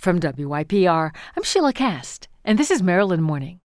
From WYPR, I'm Sheila Cast, and this is Maryland Morning.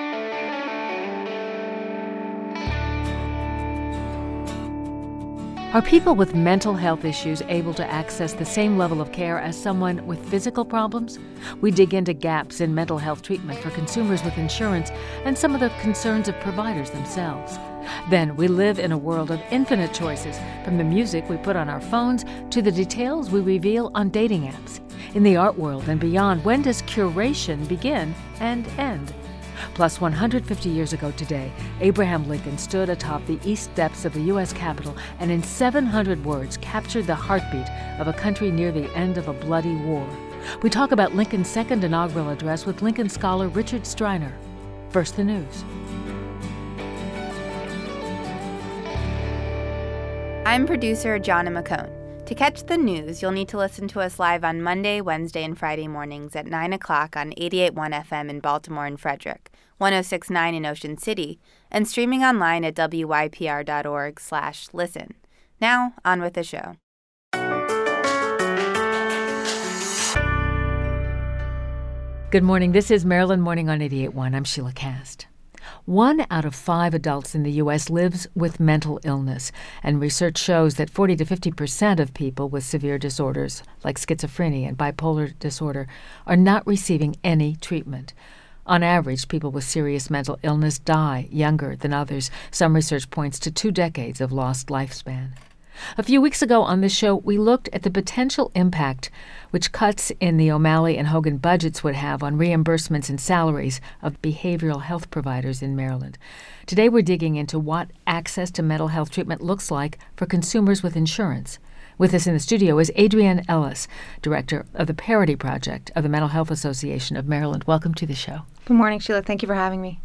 Are people with mental health issues able to access the same level of care as someone with physical problems? We dig into gaps in mental health treatment for consumers with insurance and some of the concerns of providers themselves. Then we live in a world of infinite choices, from the music we put on our phones to the details we reveal on dating apps. In the art world and beyond, when does curation begin and end? Plus, 150 years ago today, Abraham Lincoln stood atop the east steps of the U.S. Capitol and in 700 words captured the heartbeat of a country near the end of a bloody war. We talk about Lincoln's second inaugural address with Lincoln scholar Richard Striner. First, the news. I'm producer Jonna McCone. To catch the news, you'll need to listen to us live on Monday, Wednesday, and Friday mornings at 9 o'clock on 88.1 FM in Baltimore and Frederick, 106.9 in Ocean City, and streaming online at wypr.org/listen. Now, on with the show. Good morning. This is Maryland Morning on 88.1. I'm Sheila Cast. 1 out of 5 adults in the U.S. lives with mental illness, and research shows that 40 to 50% of people with severe disorders, like schizophrenia and bipolar disorder, are not receiving any treatment. On average, people with serious mental illness die younger than others. Some research points to 2 decades of lost lifespan. A few weeks ago on this show, we looked at the potential impact which cuts in the O'Malley and Hogan budgets would have on reimbursements and salaries of behavioral health providers in Maryland. Today, we're digging into what access to mental health treatment looks like for consumers with insurance. With us in the studio is Adrienne Ellis, director of the Parity Project of the Mental Health Association of Maryland. Welcome to the show. Good morning, Sheila. Thank you for having me.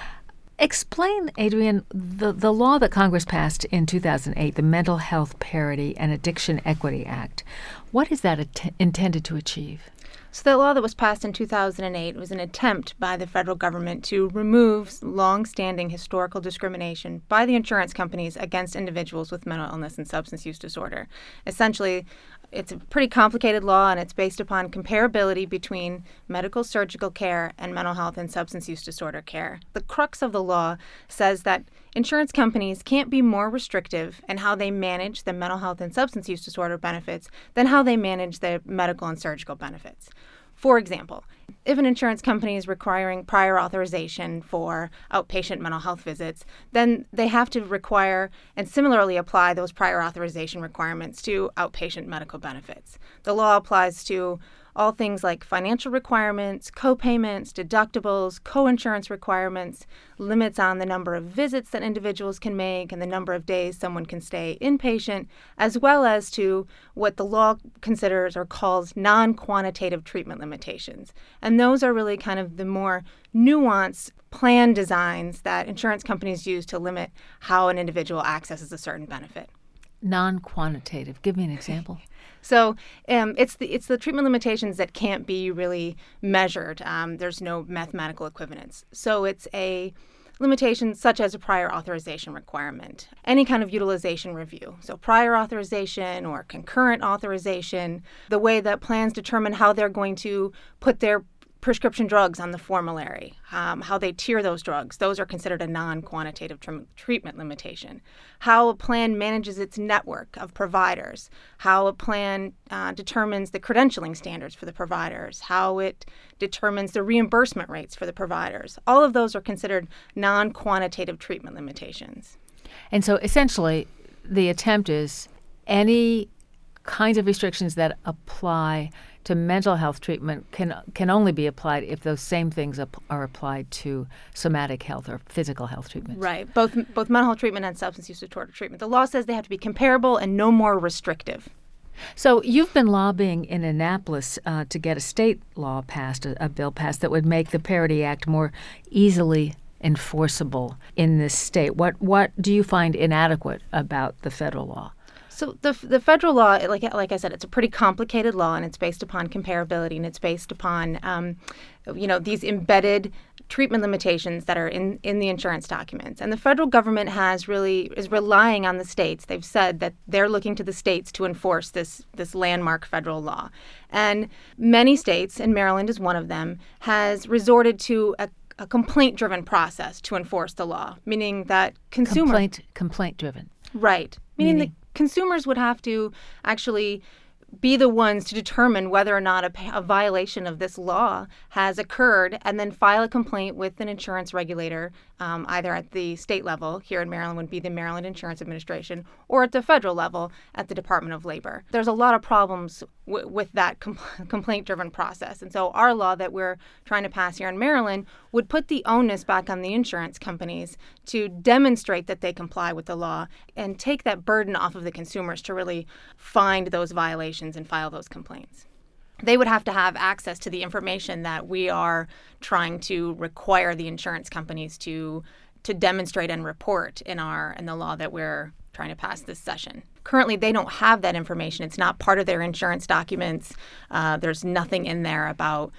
Explain, Adrienne, the law that Congress passed in 2008, the Mental Health Parity and Addiction Equity Act. What is that intended to achieve? So the law that was passed in 2008 was an attempt by the federal government to remove long-standing historical discrimination by the insurance companies against individuals with mental illness and substance use disorder. Essentially, it's a pretty complicated law, and it's based upon comparability between medical surgical care and mental health and substance use disorder care. The crux of the law says that insurance companies can't be more restrictive in how they manage the mental health and substance use disorder benefits than how they manage the medical and surgical benefits. For example, if an insurance company is requiring prior authorization for outpatient mental health visits, then they have to require and similarly apply those prior authorization requirements to outpatient medical benefits. The law applies to all things like financial requirements, co-payments, deductibles, co-insurance requirements, limits on the number of visits that individuals can make and the number of days someone can stay inpatient, as well as to what the law considers or calls non-quantitative treatment limitations. And those are really kind of the more nuanced plan designs that insurance companies use to limit how an individual accesses a certain benefit. Non-quantitative. Give me an example. So it's the treatment limitations that can't be really measured. There's no mathematical equivalence. So it's a limitation such as a prior authorization requirement, any kind of utilization review. So prior authorization or concurrent authorization, the way that plans determine how they're going to put their prescription drugs on the formulary, how they tier those drugs. Those are considered a non-quantitative treatment limitation. How a plan manages its network of providers, how a plan determines the credentialing standards for the providers, how it determines the reimbursement rates for the providers. All of those are considered non-quantitative treatment limitations. And so essentially, the attempt is any kinds of restrictions that apply to mental health treatment can only be applied if those same things are applied to somatic health or physical health treatments. Right. Both mental health treatment and substance use disorder treatment. The law says they have to be comparable and no more restrictive. So you've been lobbying in Annapolis to get a state law passed, a bill passed that would make the Parity Act more easily enforceable in this state. What do you find inadequate about the federal law? So the federal law, like I said, it's a pretty complicated law, and it's based upon comparability, and it's based upon, these embedded treatment limitations that are in the insurance documents. And the federal government is relying on the states. They've said that they're looking to the states to enforce this landmark federal law. And many states, and Maryland is one of them, has resorted to a complaint-driven process to enforce the law, meaning that consumers... Complaint-driven. Right. Meaning that consumers would have to actually be the ones to determine whether or not a violation of this law has occurred and then file a complaint with an insurance regulator, either at the state level, here in Maryland would be the Maryland Insurance Administration, or at the federal level at the Department of Labor. There's a lot of problems with that complaint-driven process. And so our law that we're trying to pass here in Maryland would put the onus back on the insurance companies to demonstrate that they comply with the law and take that burden off of the consumers to really find those violations and file those complaints. They would have to have access to the information that we are trying to require the insurance companies to demonstrate and report in the law that we're trying to pass this session. Currently, they don't have that information. It's not part of their insurance documents. There's nothing in there about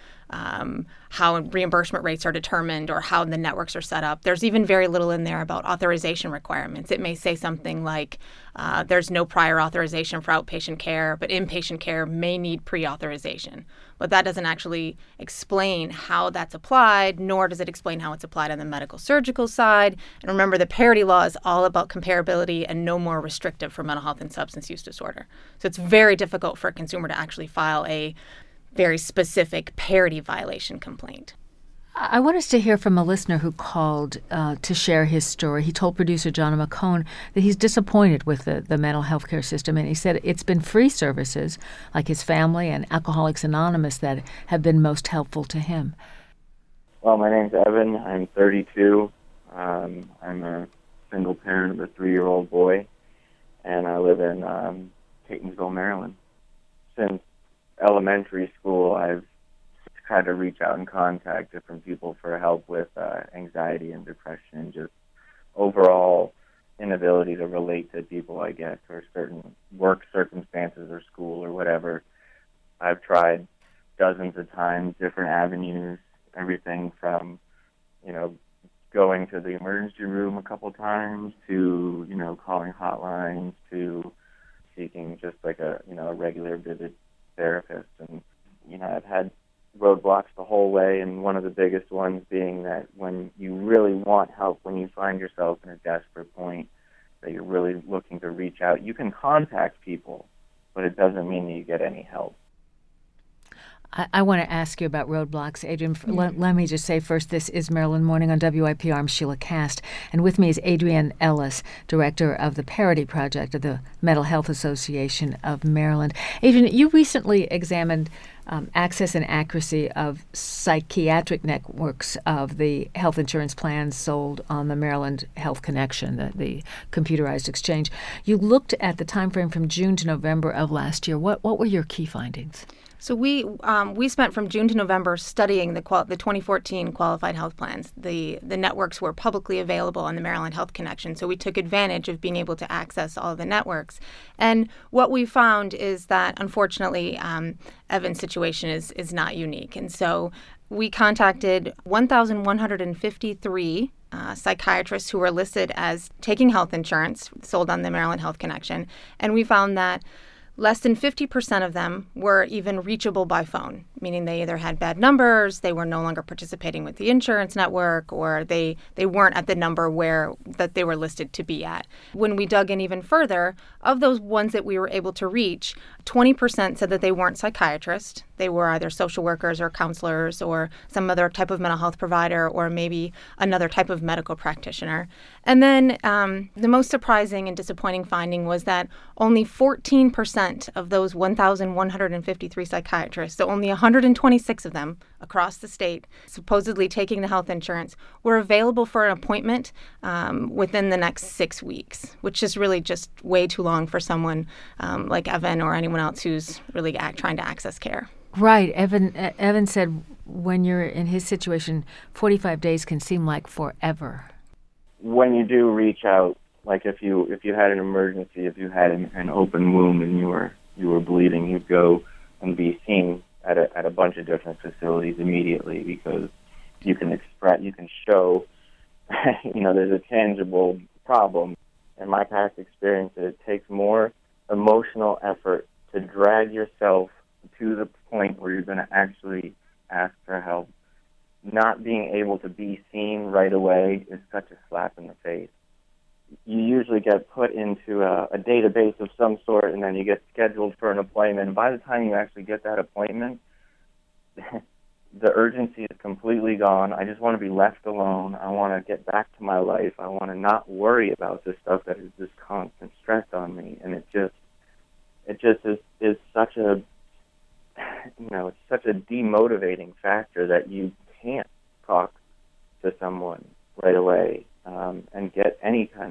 how reimbursement rates are determined or how the networks are set up. There's even very little in there about authorization requirements. It may say something like there's no prior authorization for outpatient care, but inpatient care may need pre-authorization. But that doesn't actually explain how that's applied, nor does it explain how it's applied on the medical surgical side. And remember, the parity law is all about comparability and no more restrictive for mental health and substance use disorder. So it's very difficult for a consumer to actually file a very specific parity violation complaint. I want us to hear from a listener who called to share his story. He told producer John McCone that he's disappointed with the mental health care system, and he said it's been free services like his family and Alcoholics Anonymous that have been most helpful to him. Well, my name's Evan. I'm 32. I'm a single parent of a 3-year-old boy, and I live in Catonsville, Maryland. Since elementary school, I've tried to reach out and contact different people for help with anxiety and depression and just overall inability to relate to people, I guess, or certain work circumstances or school or whatever. I've tried dozens of times, different avenues, everything from, going to the emergency room a couple times to, calling hotlines to seeking just like a regular visit therapist. And, I've had roadblocks the whole way, and one of the biggest ones being that when you really want help, when you find yourself in a desperate point, that you're really looking to reach out, you can contact people, but it doesn't mean that you get any help. I want to ask you about roadblocks, Adrienne. Let me just say first, this is Maryland Morning on WIPR. I'm Sheila Cast, and with me is Adrienne Ellis, director of the Parity Project of the Mental Health Association of Maryland. Adrienne, you recently examined access and accuracy of psychiatric networks of the health insurance plans sold on the Maryland Health Connection, the computerized exchange. You looked at the time frame from June to November of last year. What were your key findings? So we spent from June to November studying the 2014 qualified health plans. The networks were publicly available on the Maryland Health Connection, so we took advantage of being able to access all of the networks. And what we found is that, unfortunately, Evan's situation is not unique. And so we contacted 1,153 psychiatrists who were listed as taking health insurance sold on the Maryland Health Connection, and we found that less than 50% of them were even reachable by phone, meaning they either had bad numbers, they were no longer participating with the insurance network, or they weren't at the number that they were listed to be at. When we dug in even further, of those ones that we were able to reach, 20% said that they weren't psychiatrists. They were either social workers or counselors or some other type of mental health provider or maybe another type of medical practitioner. And then the most surprising and disappointing finding was that only 14% of those 1,153 psychiatrists, so only 126 of them across the state, supposedly taking the health insurance, were available for an appointment within the next 6 weeks, which is really just way too long for someone like Evan or anyone else who's really trying to access care. Right. Evan said when you're in his situation, 45 days can seem like forever. When you do reach out, like if you had an emergency, if you had an open wound and you were bleeding, you'd go and be seen at a bunch of different facilities immediately because you can express, you can show, there's a tangible problem. In my past experience, it takes more emotional effort to drag yourself to the point where you're going to actually ask for help. Not being able to be seen right away is such a slap in the face. You usually get put into a database of some sort, and then you get scheduled for an appointment. And by the time you actually get that appointment, the urgency is completely gone. I just want to be left alone. I want to get back to my life. I want to not worry about this stuff that is this constant stress on me. And it just is such a, it's such a demotivating factor that you can't talk to someone right away and get any kind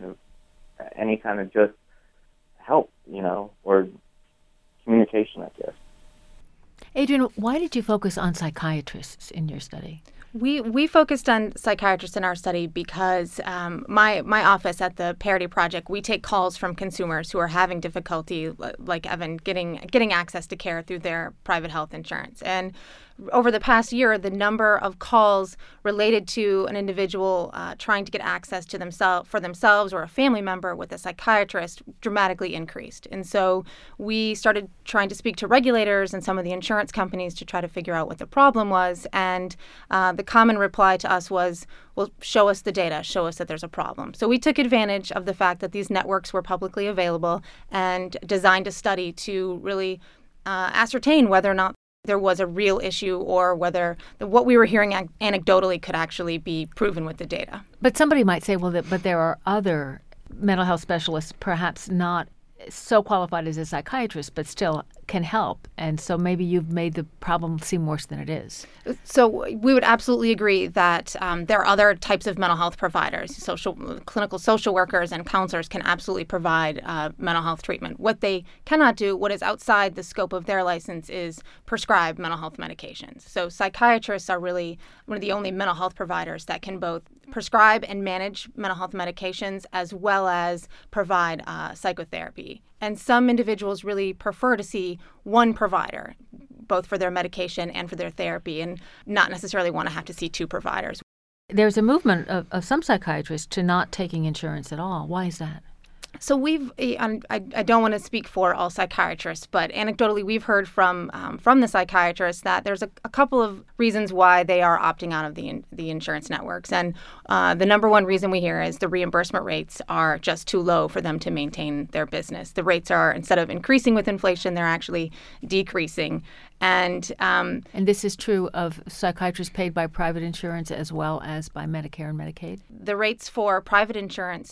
of just help, or communication, I guess. Adrian, why did you focus on psychiatrists in your study? We focused on psychiatrists in our study because my office at the Parity Project, we take calls from consumers who are having difficulty, like Evan, getting access to care through their private health insurance. And over the past year, the number of calls related to an individual trying to get access to themselves or a family member with a psychiatrist dramatically increased. And so we started trying to speak to regulators and some of the insurance companies to try to figure out what the problem was. And the common reply to us was, well, show us the data, show us that there's a problem. So we took advantage of the fact that these networks were publicly available and designed a study to really ascertain whether or not there was a real issue or whether what we were hearing anecdotally could actually be proven with the data. But somebody might say, well, but there are other mental health specialists, perhaps not so qualified as a psychiatrist, but still can help. And so maybe you've made the problem seem worse than it is. So we would absolutely agree that there are other types of mental health providers. Clinical social workers and counselors can absolutely provide mental health treatment. What they cannot do, what is outside the scope of their license, is prescribe mental health medications. So psychiatrists are really one of the only mental health providers that can both prescribe and manage mental health medications as well as provide psychotherapy. And some individuals really prefer to see one provider, both for their medication and for their therapy, and not necessarily want to have to see two providers. There's a movement of some psychiatrists to not taking insurance at all. Why is that? So I don't want to speak for all psychiatrists, but anecdotally we've heard from the psychiatrists that there's a couple of reasons why they are opting out of the insurance networks. And the number one reason we hear is the reimbursement rates are just too low for them to maintain their business. The rates are, instead of increasing with inflation, they're actually decreasing. And this is true of psychiatrists paid by private insurance as well as by Medicare and Medicaid? The rates for private insurance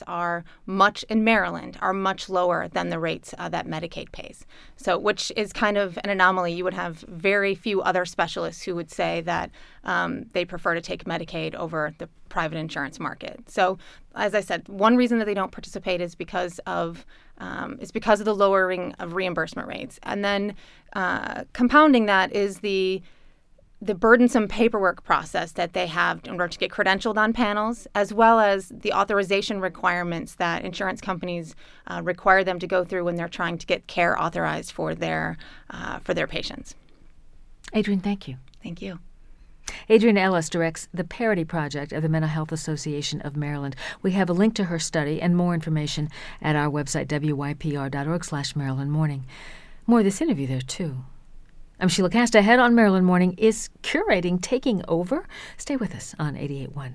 in Maryland are much lower than the rates that Medicaid pays. So, which is kind of an anomaly. You would have very few other specialists who would say that they prefer to take Medicaid over the private insurance market. So, as I said, one reason that they don't participate is because of the lowering of reimbursement rates. And then compounding that is the burdensome paperwork process that they have in order to get credentialed on panels, as well as the authorization requirements that insurance companies require them to go through when they're trying to get care authorized for their patients. Adrian, thank you. Thank you. Adrian Ellis directs the Parity Project of the Mental Health Association of Maryland. We have a link to her study and more information at our website, wypr.org/Maryland Morning. More of this interview there, too. I'm Sheila Cast. Ahead on Maryland Morning, is curating taking over? Stay with us on 88.1.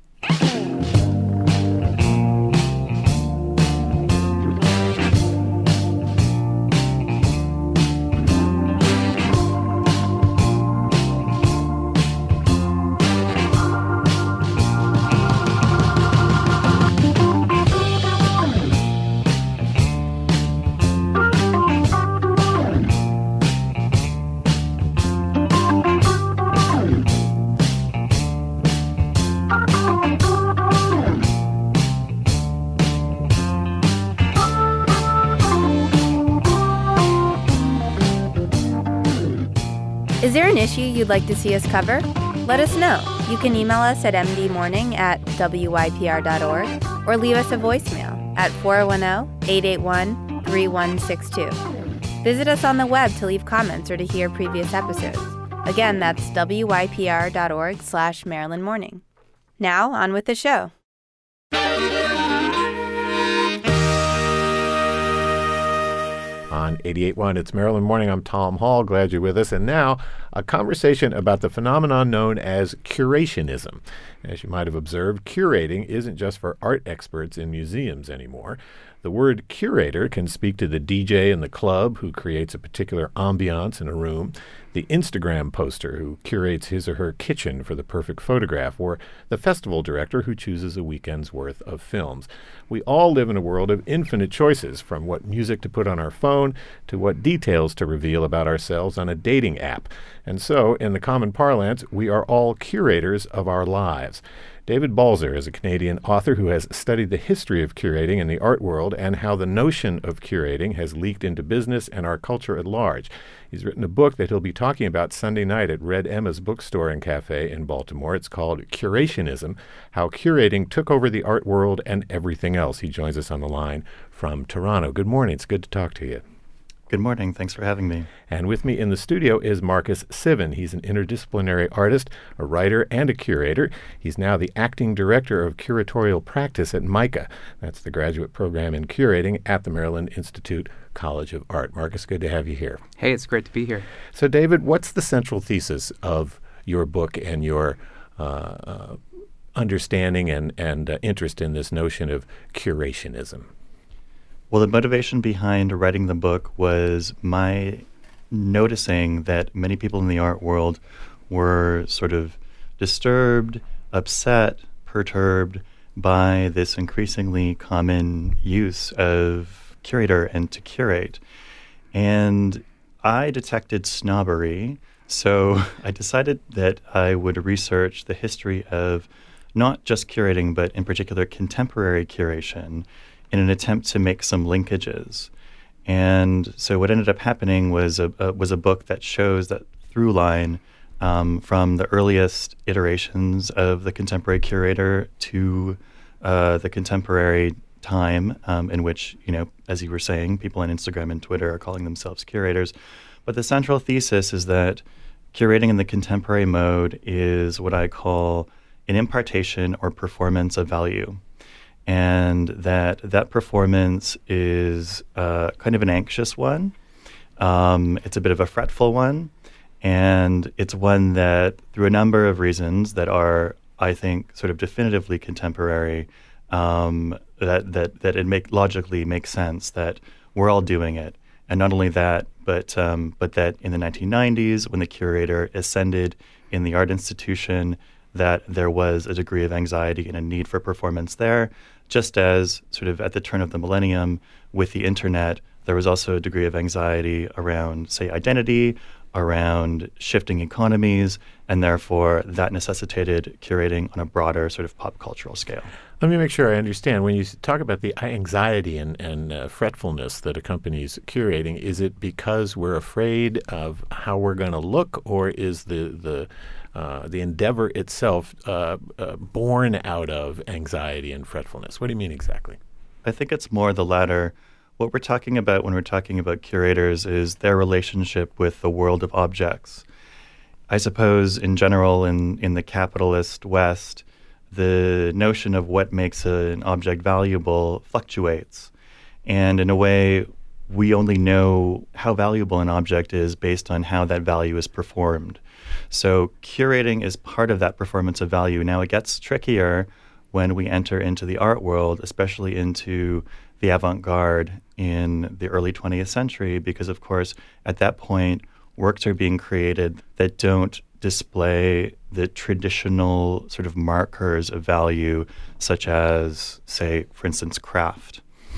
Is there an issue you'd like to see us cover? Let us know. You can email us at mdmorning@wypr.org or leave us a voicemail at 410-881-3162. Visit us on the web to leave comments or to hear previous episodes. Again, that's wypr.org/Maryland Morning. Now, on with the show. On 88.1, it's Maryland Morning. I'm Tom Hall. Glad you're with us. And now, a conversation about the phenomenon known as curationism. As you might have observed, curating isn't just for art experts in museums anymore. The word curator can speak to the DJ in the club who creates a particular ambiance in a room, the Instagram poster who curates his or her kitchen for the perfect photograph, or the festival director who chooses a weekend's worth of films. We all live in a world of infinite choices, from what music to put on our phone to what details to reveal about ourselves on a dating app. And so, in the common parlance, we are all curators of our lives. David Balzer is a Canadian author who has studied the history of curating in the art world and how the notion of curating has leaked into business and our culture at large. He's written a book that he'll be talking about Sunday night at Red Emma's Bookstore and Cafe in Baltimore. It's called Curationism: How Curating Took Over the Art World and Everything Else. He joins us on the line from Toronto. Good morning. It's good to talk to you. Good morning. Thanks for having me. And with me in the studio is Marcus Sivan. He's an interdisciplinary artist, a writer, and a curator. He's now the acting director of curatorial practice at MICA. That's the graduate program in curating at the Maryland Institute College of Art. Marcus, good to have you here. Hey, it's great to be here. So, David, what's the central thesis of your book and your understanding and interest in this notion of curationism? Well, the motivation behind writing the book was my noticing that many people in the art world were sort of disturbed, upset, perturbed by this increasingly common use of curator and to curate. And I detected snobbery, so I decided that I would research the history of not just curating, but in particular contemporary curation, in an attempt to make some linkages. And so what ended up happening was a book that shows that through line from the earliest iterations of the contemporary curator to the contemporary time in which, as you were saying, people on Instagram and Twitter are calling themselves curators. But the central thesis is that curating in the contemporary mode is what I call an impartation or performance of value. And that performance is kind of an anxious one. It's a bit of a fretful one. And it's one that, through a number of reasons that are, I think, sort of definitively contemporary, that it logically makes sense that we're all doing it. And not only that, but that in the 1990s, when the curator ascended in the art institution, that there was a degree of anxiety and a need for performance there, just as sort of at the turn of the millennium with the internet, there was also a degree of anxiety around, say, identity, around shifting economies, and therefore that necessitated curating on a broader sort of pop cultural scale. Let me make sure I understand. When you talk about the anxiety and fretfulness that accompanies curating, is it because we're afraid of how we're going to look, or is the endeavor itself born out of anxiety and fretfulness? What do you mean exactly? I think it's more the latter. What we're talking about when we're talking about curators is their relationship with the world of objects. I suppose in general in the capitalist West, the notion of what makes an object valuable fluctuates. And in a way, we only know how valuable an object is based on how that value is performed. So curating is part of that performance of value. Now, it gets trickier when we enter into the art world, especially into the avant-garde in the early 20th century, because, of course, at that point, works are being created that don't display the traditional sort of markers of value, such as, say, for instance, craft,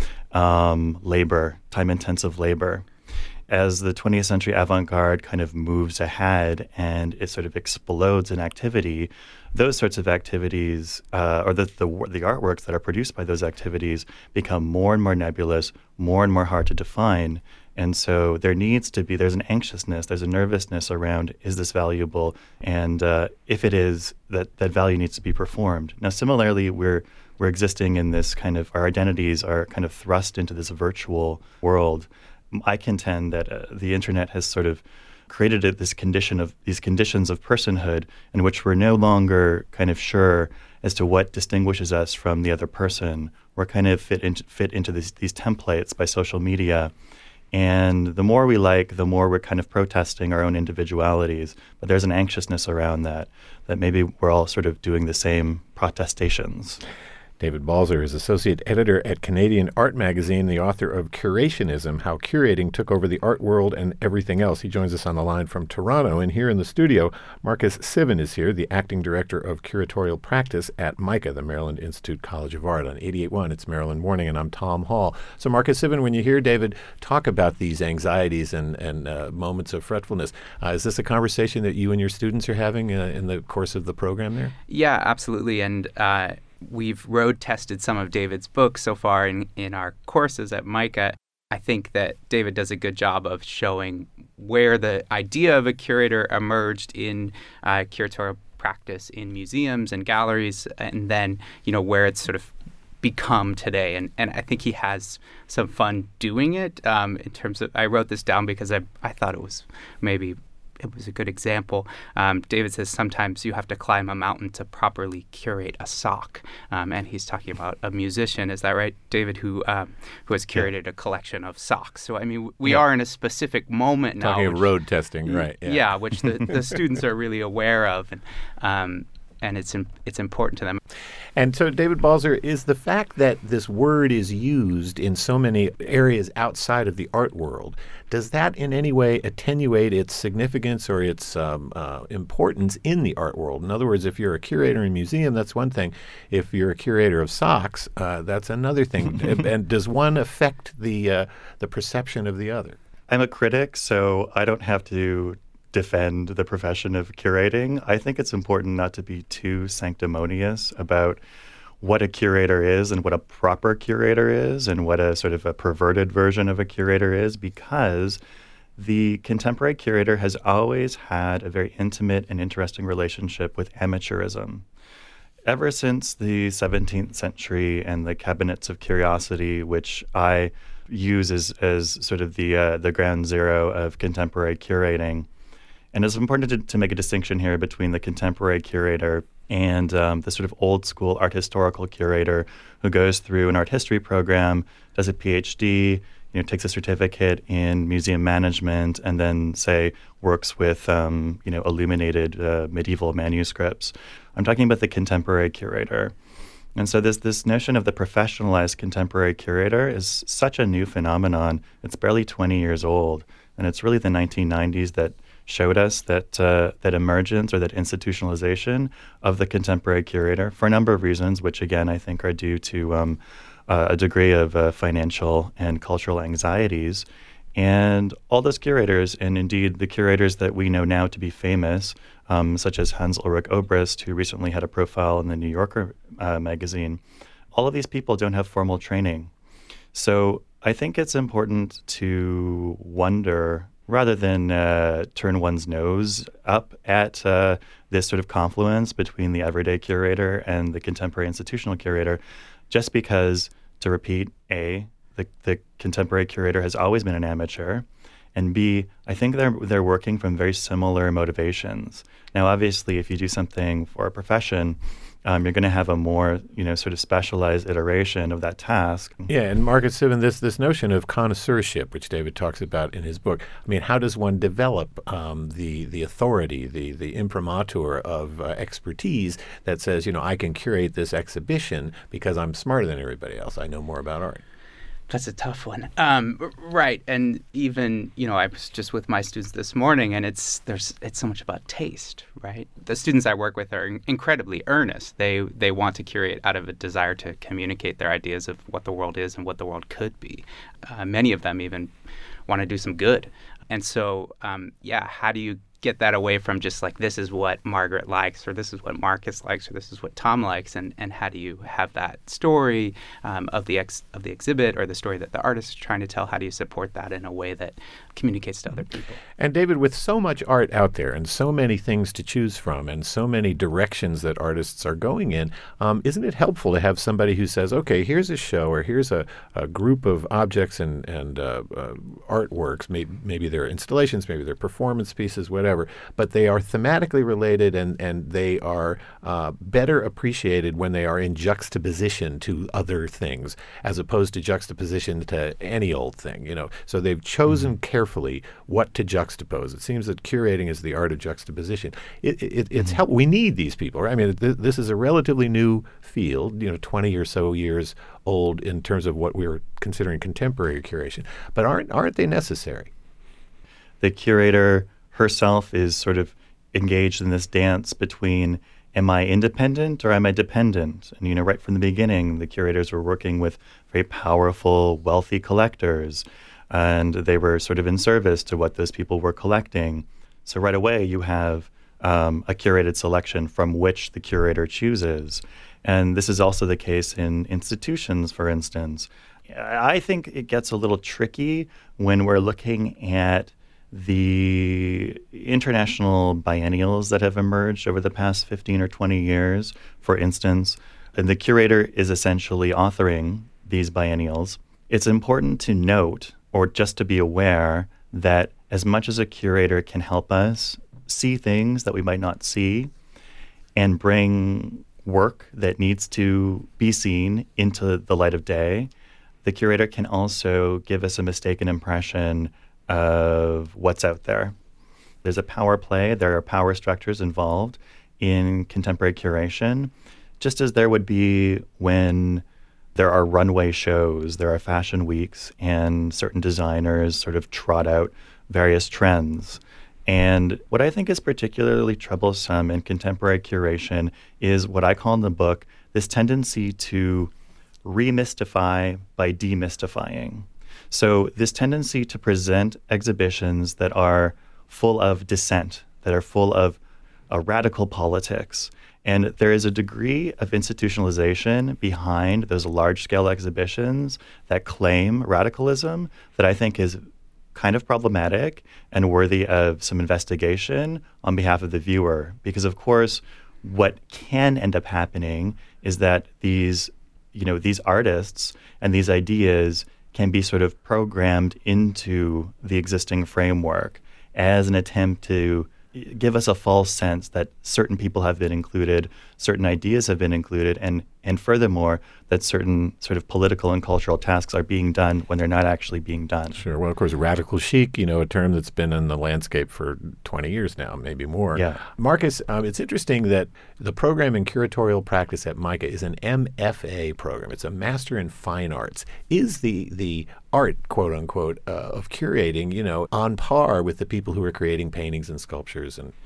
labor, time-intensive labor. As the 20th century avant-garde kind of moves ahead and it sort of explodes in activity, those sorts of activities, or the artworks that are produced by those activities, become more and more nebulous, more and more hard to define. And so there's an anxiousness, there's a nervousness around, is this valuable? And if it is, that value needs to be performed. Now, similarly, we're existing in this kind of, our identities are kind of thrust into this virtual world. I contend that the internet has sort of created these conditions of personhood in which we're no longer kind of sure as to what distinguishes us from the other person. We're kind of fit into these templates by social media. And the more we like, the more we're kind of protesting our own individualities. But there's an anxiousness around that maybe we're all sort of doing the same protestations. David Balzer is associate editor at Canadian Art Magazine, the author of Curationism, How Curating Took Over the Art World and Everything Else. He joins us on the line from Toronto. And here in the studio, Marcus Siven is here, the acting director of curatorial practice at MICA, the Maryland Institute College of Art. On 88.1, it's Maryland Morning, and I'm Tom Hall. So Marcus Siven, when you hear David talk about these anxieties and moments of fretfulness, is this a conversation that you and your students are having in the course of the program there? Yeah, absolutely. And we've road tested some of David's books so far in our courses at MICA. I think that David does a good job of showing where the idea of a curator emerged in curatorial practice in museums and galleries, and then, where it's sort of become today. And I think he has some fun doing it in terms of, I wrote this down because I thought it was a good example. David says sometimes you have to climb a mountain to properly curate a sock. And he's talking about a musician, is that right, David, who has curated a collection of socks. So, I mean, we are in a specific moment now. Talking of road testing, right. Yeah, which the students are really aware of. And it's important to them. And so, David Balzer, is the fact that this word is used in so many areas outside of the art world, does that in any way attenuate its significance or its importance in the art world? In other words, if you're a curator in a museum, that's one thing. If you're a curator of socks, that's another thing. And does one affect the perception of the other? I'm a critic, so I don't have to defend the profession of curating. I think it's important not to be too sanctimonious about what a curator is and what a proper curator is and what a sort of a perverted version of a curator is, because the contemporary curator has always had a very intimate and interesting relationship with amateurism. Ever since the 17th century and the cabinets of curiosity, which I use as sort of the ground zero of contemporary curating. And it's important to make a distinction here between the contemporary curator and the sort of old school art historical curator who goes through an art history program, does a PhD, takes a certificate in museum management, and then, say, works with illuminated medieval manuscripts. I'm talking about the contemporary curator. And so this notion of the professionalized contemporary curator is such a new phenomenon. It's barely 20 years old, and it's really the 1990s that showed us that emergence or that institutionalization of the contemporary curator for a number of reasons, which again I think are due to a degree of financial and cultural anxieties. And all those curators, and indeed the curators that we know now to be famous, such as Hans Ulrich Obrist, who recently had a profile in the New Yorker magazine, all of these people don't have formal training. So I think it's important to wonder, rather than turn one's nose up at this sort of confluence between the everyday curator and the contemporary institutional curator, just because, to repeat, A, the contemporary curator has always been an amateur, and B, I think they're working from very similar motivations. Now, obviously, if you do something for a profession, you're going to have a more, sort of specialized iteration of that task. Yeah, and Marcus Siven, this notion of connoisseurship, which David talks about in his book, I mean, how does one develop the authority, the imprimatur of expertise that says, I can curate this exhibition because I'm smarter than everybody else. I know more about art. That's a tough one. Right. And even, I was just with my students this morning, and it's so much about taste, right? The students I work with are incredibly earnest. They want to curate out of a desire to communicate their ideas of what the world is and what the world could be. Many of them even want to do some good. And so, how do you get that away from just like, this is what Margaret likes, or this is what Marcus likes, or this is what Tom likes, and how do you have that story of the exhibit, or the story that the artist is trying to tell? How do you support that in a way that communicates to other people? And David, with so much art out there and so many things to choose from and so many directions that artists are going in, isn't it helpful to have somebody who says, okay, here's a show, or here's a group of objects and artworks, maybe they're installations, maybe they're performance pieces, whatever, but they are thematically related, and they are better appreciated when they are in juxtaposition to other things, as opposed to juxtaposition to any old thing, So they've chosen carefully what to juxtapose. It seems that curating is the art of juxtaposition. It's help. We need these people, right? I mean, this is a relatively new field, 20 or so years old in terms of what we were considering contemporary curation. But aren't they necessary? The curator herself is sort of engaged in this dance between, am I independent or am I dependent? And, right from the beginning, the curators were working with very powerful, wealthy collectors, and they were sort of in service to what those people were collecting. So right away, you have a curated selection from which the curator chooses. And this is also the case in institutions, for instance. I think it gets a little tricky when we're looking at the international biennials that have emerged over the past 15 or 20 years, for instance, and the curator is essentially authoring these biennials. It's important to note, or just to be aware, that as much as a curator can help us see things that we might not see and bring work that needs to be seen into the light of day, the curator can also give us a mistaken impression of what's out there. There's a power play. There are power structures involved in contemporary curation, just as there would be when there are runway shows, there are fashion weeks, and certain designers sort of trot out various trends. And what I think is particularly troublesome in contemporary curation is what I call in the book this tendency to remystify by demystifying. So this tendency to present exhibitions that are full of dissent, that are full of radical politics. And there is a degree of institutionalization behind those large-scale exhibitions that claim radicalism that I think is kind of problematic and worthy of some investigation on behalf of the viewer. Because, of course, what can end up happening is that these artists and these ideas can be sort of programmed into the existing framework as an attempt to give us a false sense that certain people have been included, certain ideas have been included, and furthermore, that certain sort of political and cultural tasks are being done when they're not actually being done. Sure. Well, of course, radical chic, a term that's been in the landscape for 20 years now, maybe more. Yeah. Marcus, it's interesting that the program in curatorial practice at MICA is an MFA program. It's a Master in Fine Arts. Is the art, quote unquote, of curating, on par with the people who are creating paintings and sculptures? And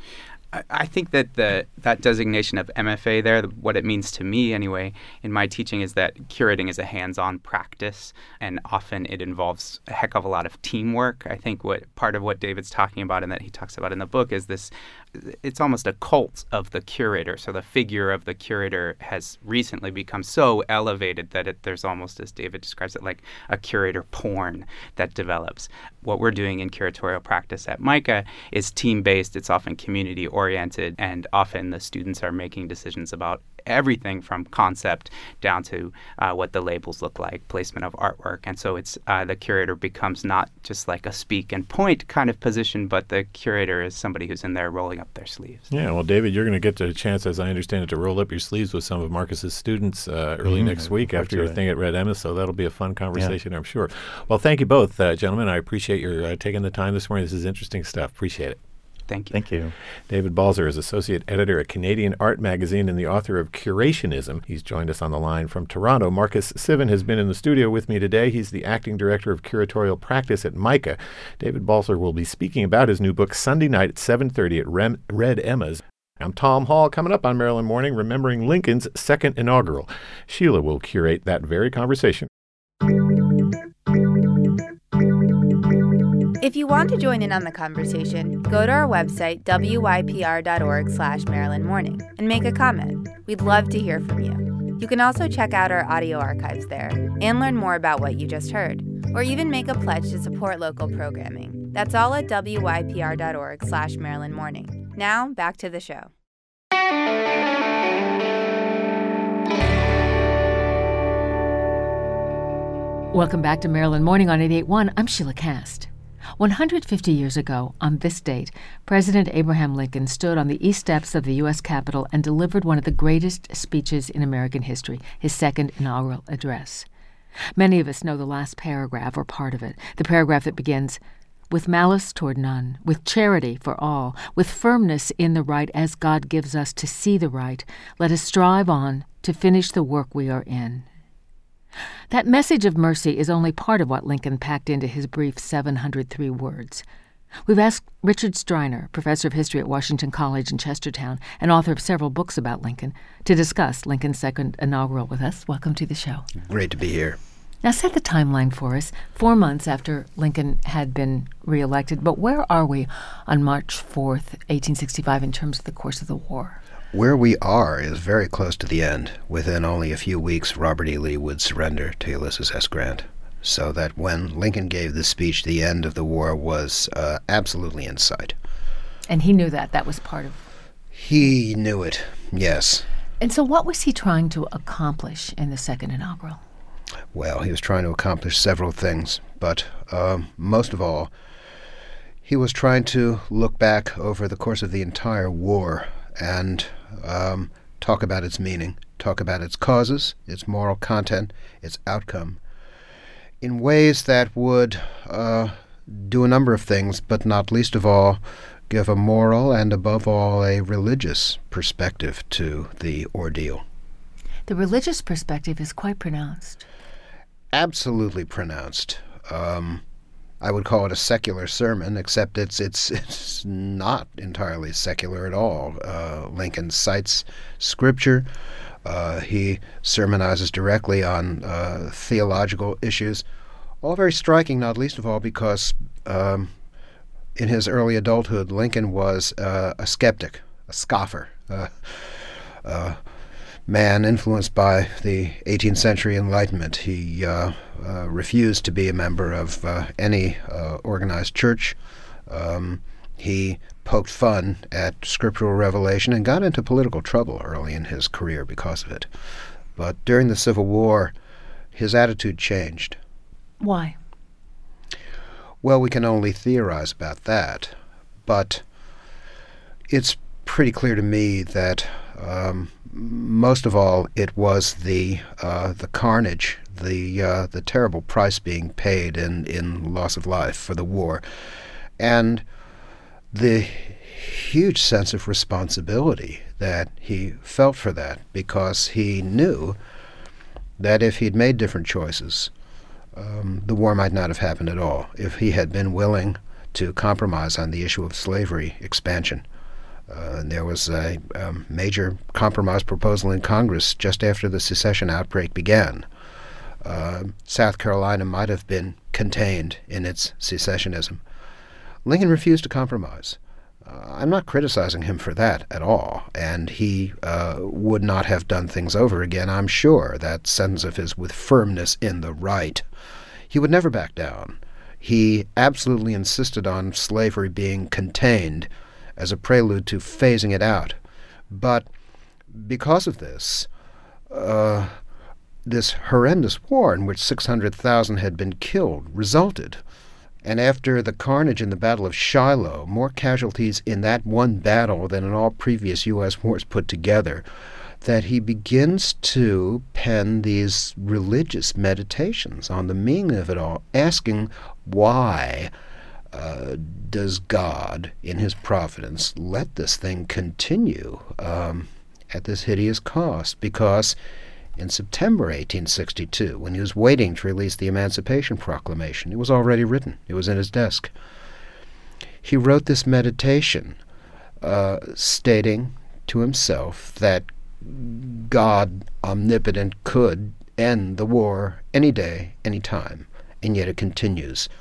I think that that designation of MFA there, what it means to me anyway, in my teaching is that curating is a hands-on practice, and often it involves a heck of a lot of teamwork. I think part of what David's talking about and that he talks about in the book is this, it's almost a cult of the curator. So the figure of the curator has recently become so elevated that there's almost, as David describes it, like a curator porn that develops. What we're doing in curatorial practice at MICA is team-based. It's often community-oriented, and often the students are making decisions about everything from concept down to what the labels look like, placement of artwork. And so it's the curator becomes not just like a speak and point kind of position, but the curator is somebody who's in there rolling up their sleeves. Yeah, well, David, you're going to get a chance, as I understand it, to roll up your sleeves with some of Marcus's students early next week after your thing at Red Emma, so that'll be a fun conversation, I'm sure. Well, thank you both, gentlemen. I appreciate your taking the time this morning. This is interesting stuff. Appreciate it. Thank you. Thank you. David Balzer is associate editor at Canadian Art Magazine and the author of Curationism. He's joined us on the line from Toronto. Marcus Sivan has been in the studio with me today. He's the acting director of curatorial practice at MICA. David Balzer will be speaking about his new book Sunday night at 7:30 at Red Emma's. I'm Tom Hall. Coming up on Maryland Morning, remembering Lincoln's second inaugural. Sheila will curate that very conversation. If you want to join in on the conversation, go to our website, wypr.org/Maryland Morning, and make a comment. We'd love to hear from you. You can also check out our audio archives there and learn more about what you just heard, or even make a pledge to support local programming. That's all at wypr.org/Maryland Morning. Now, back to the show. Welcome back to Maryland Morning on 88.1. I'm Sheila Cast. 150 years ago, on this date, President Abraham Lincoln stood on the east steps of the U.S. Capitol and delivered one of the greatest speeches in American history, his second inaugural address. Many of us know the last paragraph or part of it, the paragraph that begins, "With malice toward none, with charity for all, with firmness in the right as God gives us to see the right, let us strive on to finish the work we are in." That message of mercy is only part of what Lincoln packed into his brief 703 words. We've asked Richard Striner, professor of history at Washington College in Chestertown and author of several books about Lincoln, to discuss Lincoln's second inaugural with us. Welcome to the show. Great to be here. Now set the timeline for us, 4 months after Lincoln had been reelected, but where are we on March 4th, 1865 in terms of the course of the war? Where we are is very close to the end. Within only a few weeks, Robert E. Lee would surrender to Ulysses S. Grant. So that when Lincoln gave this speech, the end of the war was absolutely in sight. And he knew that. That was part of... He knew it, yes. And so what was he trying to accomplish in the second inaugural? Well, he was trying to accomplish several things, but most of all, he was trying to look back over the course of the entire war and talk about its meaning, talk about its causes, its moral content, its outcome, in ways that would do a number of things, but not least of all, give a moral and, above all, a religious perspective to the ordeal. The religious perspective is quite pronounced. Absolutely pronounced. I would call it a secular sermon, except it's not entirely secular at all. Lincoln cites scripture. He sermonizes directly on theological issues, all very striking, not least of all because in his early adulthood, Lincoln was a skeptic, a scoffer, man influenced by the 18th century Enlightenment. He refused to be a member of any organized church. He poked fun at scriptural revelation and got into political trouble early in his career because of it. But during the Civil War, his attitude changed. Why? Well, we can only theorize about that, but it's pretty clear to me that most of all, it was the carnage, the terrible price being paid in loss of life for the war, and the huge sense of responsibility that he felt for that, because he knew that if he'd made different choices, the war might not have happened at all. If he had been willing to compromise on the issue of slavery expansion. There was a major compromise proposal in Congress just after the secession outbreak began. South Carolina might have been contained in its secessionism. Lincoln refused to compromise. I'm not criticizing him for that at all, and he would not have done things over again, I'm sure. That sentence of his, "with firmness in the right," he would never back down. He absolutely insisted on slavery being contained as a prelude to phasing it out. But because of this horrendous war in which 600,000 had been killed resulted. And after the carnage in the Battle of Shiloh, more casualties in that one battle than in all previous U.S. wars put together, that he begins to pen these religious meditations on the meaning of it all, asking why does God, in his providence, let this thing continue at this hideous cost? Because in September 1862, when he was waiting to release the Emancipation Proclamation, it was already written. It was in his desk. He wrote this meditation stating to himself that God, omnipotent, could end the war any day, any time, and yet it continues.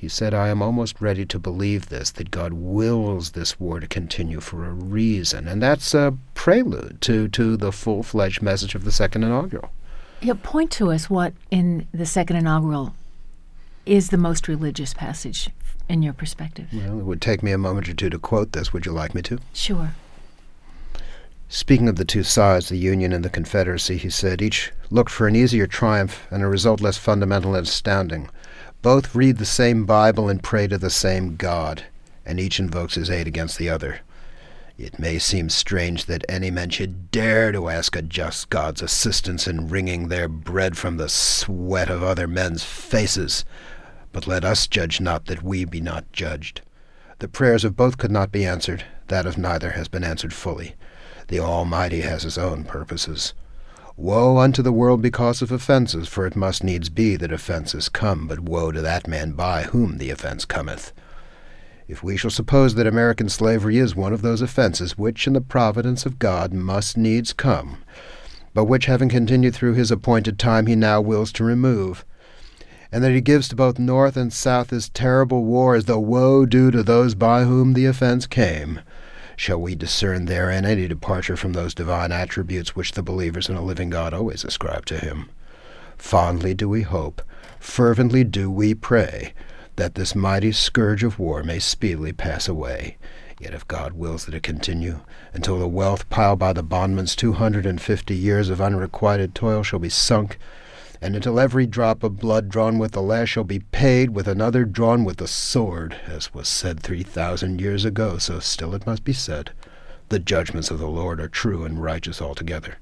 He said, I am almost ready to believe this, that God wills this war to continue for a reason. And that's a prelude to the full-fledged message of the Second Inaugural. Yeah, point to us what in the Second Inaugural is the most religious passage in your perspective. Well, it would take me a moment or two to quote this. Would you like me to? Sure. Speaking of the two sides, the Union and the Confederacy, he said, each looked for an easier triumph and a result less fundamental and astounding. Both read the same Bible and pray to the same God, and each invokes his aid against the other. It may seem strange that any men should dare to ask a just God's assistance in wringing their bread from the sweat of other men's faces. But let us judge not, that we be not judged. The prayers of both could not be answered. That of neither has been answered fully. The Almighty has his own purposes. Woe unto the world because of offenses, for it must needs be that offenses come, but woe to that man by whom the offense cometh. If we shall suppose that American slavery is one of those offenses which in the providence of God must needs come, but which having continued through his appointed time he now wills to remove, and that he gives to both North and South this terrible war as the woe due to those by whom the offense came, shall we discern therein any departure from those divine attributes which the believers in a living God always ascribe to him? Fondly do we hope, fervently do we pray, that this mighty scourge of war may speedily pass away. Yet if God wills that it continue, until the wealth piled by the bondman's 250 years of unrequited toil shall be sunk, and until every drop of blood drawn with the lash shall be paid with another drawn with the sword, as was said 3,000 years ago, so still it must be said, the judgments of the Lord are true and righteous altogether.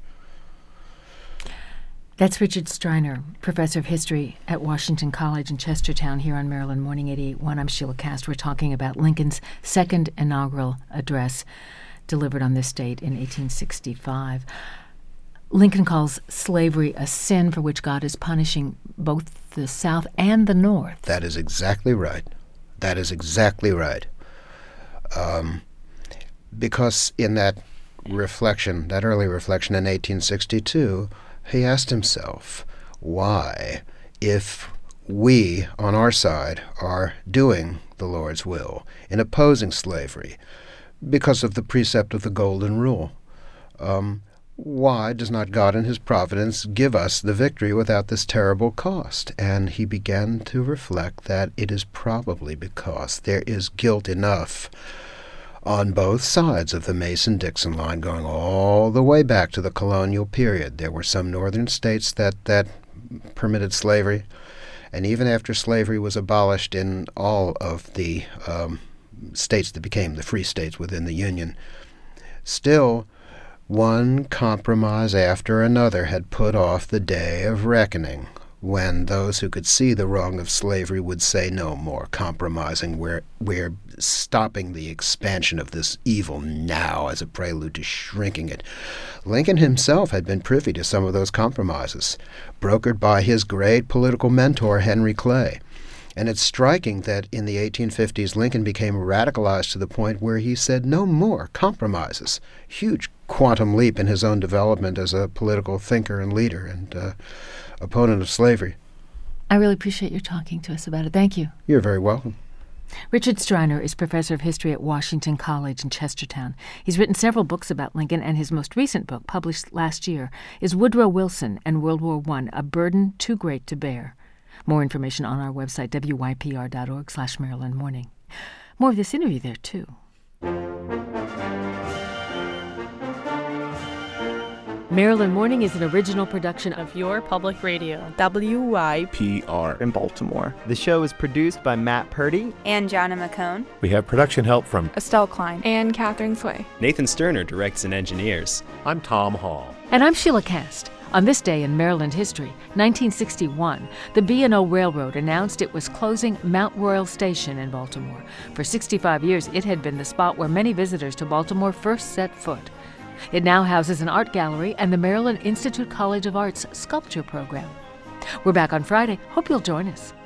That's Richard Striner, professor of history at Washington College in Chestertown, here on Maryland Morning 88.1. I'm Sheila Cast. We're talking about Lincoln's second inaugural address, delivered on this date in 1865. Lincoln calls slavery a sin for which God is punishing both the South and the North. That is exactly right. That is exactly right. Because in that reflection, that early reflection in 1862, he asked himself, why, if we, on our side, are doing the Lord's will in opposing slavery because of the precept of the Golden Rule, why does not God in his providence give us the victory without this terrible cost? And he began to reflect that it is probably because there is guilt enough on both sides of the Mason-Dixon line going all the way back to the colonial period. There were some northern states that permitted slavery, and even after slavery was abolished in all of the states that became the free states within the Union, still one compromise after another had put off the day of reckoning, when those who could see the wrong of slavery would say no more compromising. We're stopping the expansion of this evil now as a prelude to shrinking it. Lincoln himself had been privy to some of those compromises, brokered by his great political mentor, Henry Clay. And it's striking that in the 1850s, Lincoln became radicalized to the point where he said no more compromises. Huge quantum leap in his own development as a political thinker and leader and opponent of slavery. I really appreciate your talking to us about it. Thank you. You're very welcome. Richard Striner is professor of history at Washington College in Chestertown. He's written several books about Lincoln, and his most recent book, published last year, is Woodrow Wilson and World War I, A Burden Too Great to Bear. More information on our website, wypr.org/Maryland Morning. More of this interview there, too. Maryland Morning is an original production of Your Public Radio, WYPR in Baltimore. The show is produced by Matt Purdy and Jonna McCone. We have production help from Estelle Klein and Catherine Sway. Nathan Sterner directs and engineers. I'm Tom Hall. And I'm Sheila Cast. On this day in Maryland history, 1961, the B&O Railroad announced it was closing Mount Royal Station in Baltimore. For 65 years, it had been the spot where many visitors to Baltimore first set foot. It now houses an art gallery and the Maryland Institute College of Arts sculpture program. We're back on Friday. Hope you'll join us.